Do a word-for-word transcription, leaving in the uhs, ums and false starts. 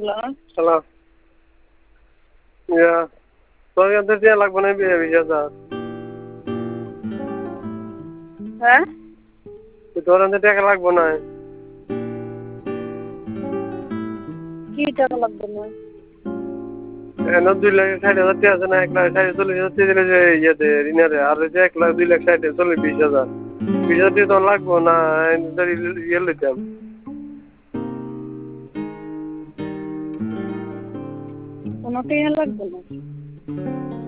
Hello. ইয়া তোর কাছে টিয়া লাগবে না বিয়ে বিশ হাজার। হ্যাঁ তোর কাছে টাকা লাগবে না। কি টাকা লাগবে না? এন দুই লাখ ষাট হাজার টিয়া আছে না, এক লাখ ষাট চল্লিশ হাজার টিয়া দিলে যে ইয়েতে ঋণের আর যে এক লাখ দুই লাখ ষাট চল্লিশ বিশ হাজার বিশ হাজার টিয়া তোমার লাগবো না ইয়ে লইতাম। কোনো টাকা লাগবে না।